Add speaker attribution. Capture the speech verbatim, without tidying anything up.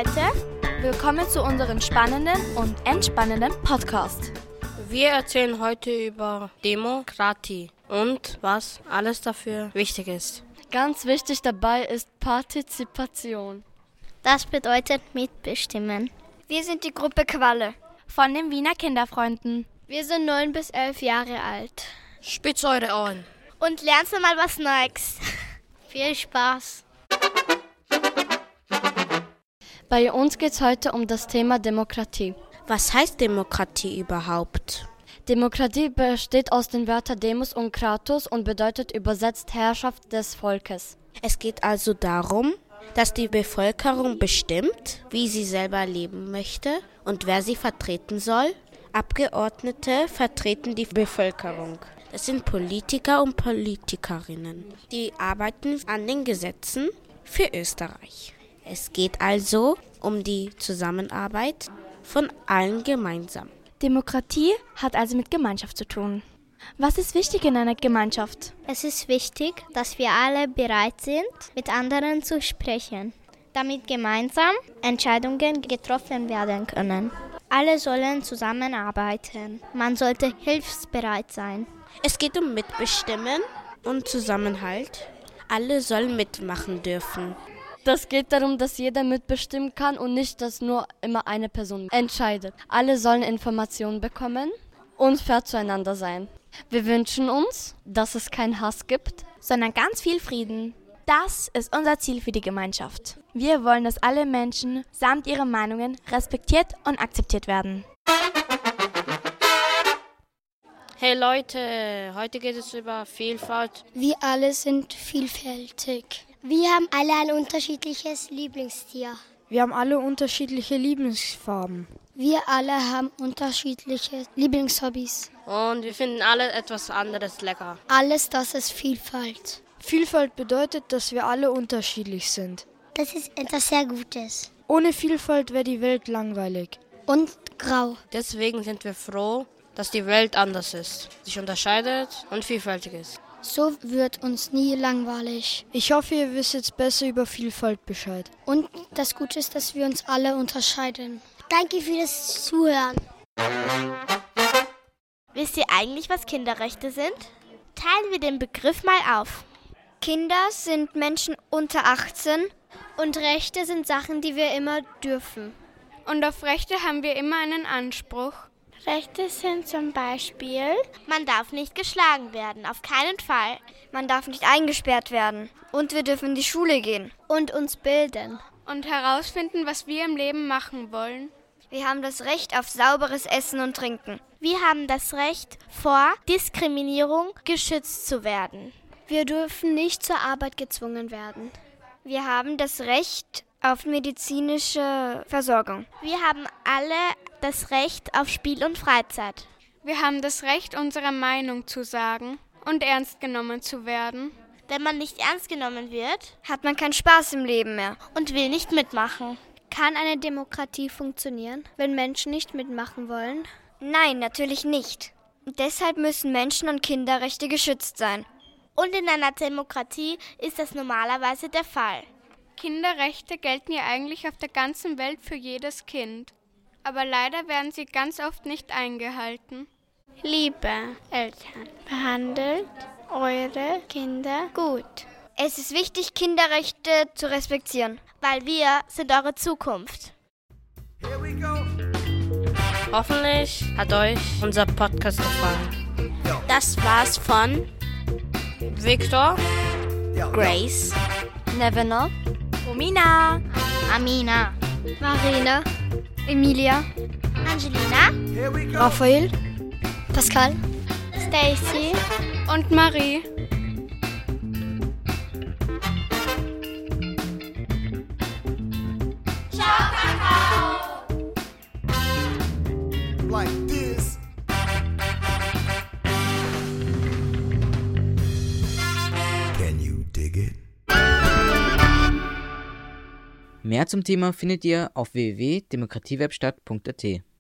Speaker 1: Leute, willkommen zu unserem spannenden und entspannenden Podcast.
Speaker 2: Wir erzählen heute über Demokratie und was alles dafür wichtig ist.
Speaker 3: Ganz wichtig dabei ist Partizipation.
Speaker 4: Das bedeutet mitbestimmen.
Speaker 5: Wir sind die Gruppe Qualle
Speaker 1: von den Wiener Kinderfreunden.
Speaker 5: Wir sind neun bis elf Jahre alt.
Speaker 2: Spitzt eure Ohren.
Speaker 4: Und lernst du mal was Neues. Viel Spaß.
Speaker 3: Bei uns geht es heute um das Thema Demokratie.
Speaker 2: Was heißt Demokratie überhaupt?
Speaker 3: Demokratie besteht aus den Wörtern Demos und Kratos und bedeutet übersetzt Herrschaft des Volkes.
Speaker 2: Es geht also darum, dass die Bevölkerung bestimmt, wie sie selber leben möchte und wer sie vertreten soll. Abgeordnete vertreten die Bevölkerung. Das sind Politiker und Politikerinnen. Die arbeiten an den Gesetzen für Österreich. Es geht also um die Zusammenarbeit von allen gemeinsam.
Speaker 1: Demokratie hat also mit Gemeinschaft zu tun. Was ist wichtig in einer Gemeinschaft?
Speaker 4: Es ist wichtig, dass wir alle bereit sind, mit anderen zu sprechen, damit gemeinsam Entscheidungen getroffen werden können. Alle sollen zusammenarbeiten. Man sollte hilfsbereit sein.
Speaker 2: Es geht um Mitbestimmen und Zusammenhalt. Alle sollen mitmachen dürfen.
Speaker 3: Das geht darum, dass jeder mitbestimmen kann und nicht, dass nur immer eine Person entscheidet. Alle sollen Informationen bekommen und fair zueinander sein. Wir wünschen uns, dass es keinen Hass gibt,
Speaker 1: sondern ganz viel Frieden. Das ist unser Ziel für die Gemeinschaft. Wir wollen, dass alle Menschen samt ihren Meinungen respektiert und akzeptiert werden.
Speaker 2: Hey Leute, heute geht es über Vielfalt.
Speaker 5: Wir alle sind vielfältig.
Speaker 4: Wir haben alle ein unterschiedliches Lieblingstier.
Speaker 6: Wir haben alle unterschiedliche Lieblingsfarben.
Speaker 5: Wir alle haben unterschiedliche Lieblingshobbys.
Speaker 2: Und wir finden alle etwas anderes lecker.
Speaker 5: Alles das ist Vielfalt.
Speaker 6: Vielfalt bedeutet, dass wir alle unterschiedlich sind.
Speaker 4: Das ist etwas sehr Gutes.
Speaker 6: Ohne Vielfalt wäre die Welt langweilig.
Speaker 5: Und grau.
Speaker 2: Deswegen sind wir froh, dass die Welt anders ist, sich unterscheidet und vielfältig ist.
Speaker 5: So wird uns nie langweilig.
Speaker 6: Ich hoffe, ihr wisst jetzt besser über Vielfalt Bescheid.
Speaker 5: Und das Gute ist, dass wir uns alle unterscheiden.
Speaker 4: Danke für das Zuhören.
Speaker 1: Wisst ihr eigentlich, was Kinderrechte sind? Teilen wir den Begriff mal auf.
Speaker 5: Kinder sind Menschen unter achtzehn
Speaker 7: und Rechte sind Sachen, die wir immer dürfen.
Speaker 8: Und auf Rechte haben wir immer einen Anspruch.
Speaker 7: Rechte sind zum Beispiel:
Speaker 1: Man darf nicht geschlagen werden, auf keinen Fall.
Speaker 5: Man darf nicht eingesperrt werden. Und wir dürfen in die Schule gehen.
Speaker 7: Und uns bilden.
Speaker 8: Und herausfinden, was wir im Leben machen wollen.
Speaker 5: Wir haben das Recht auf sauberes Essen und Trinken.
Speaker 1: Wir haben das Recht, vor Diskriminierung geschützt zu werden.
Speaker 7: Wir dürfen nicht zur Arbeit gezwungen werden.
Speaker 5: Wir haben das Recht auf medizinische Versorgung.
Speaker 1: Wir haben alle das Recht auf Spiel und Freizeit.
Speaker 8: Wir haben das Recht, unsere Meinung zu sagen und ernst genommen zu werden.
Speaker 1: Wenn man nicht ernst genommen wird,
Speaker 5: hat man keinen Spaß im Leben mehr
Speaker 1: und will nicht mitmachen.
Speaker 7: Kann eine Demokratie funktionieren, wenn Menschen nicht mitmachen wollen?
Speaker 5: Nein, natürlich nicht. Und deshalb müssen Menschen- und Kinderrechte geschützt sein.
Speaker 1: Und in einer Demokratie ist das normalerweise der Fall.
Speaker 8: Kinderrechte gelten ja eigentlich auf der ganzen Welt für jedes Kind. Aber leider werden sie ganz oft nicht eingehalten.
Speaker 7: Liebe Eltern, behandelt eure Kinder gut.
Speaker 5: Es ist wichtig, Kinderrechte zu respektieren,
Speaker 1: weil wir sind eure Zukunft.
Speaker 2: Hoffentlich hat euch unser Podcast gefallen.
Speaker 1: Das war's von
Speaker 2: Victor,
Speaker 3: Grace, Nevena,
Speaker 1: Romina,
Speaker 4: Amina,
Speaker 5: Marina, Emilia,
Speaker 1: Angelina,
Speaker 6: Raphael,
Speaker 5: Pascal,
Speaker 7: Stacy
Speaker 8: und Marie.
Speaker 1: Ciao, Kakao!
Speaker 9: Like this. Can you dig it?
Speaker 10: Mehr zum Thema findet ihr auf w w w punkt demokratiewebstadt punkt a t.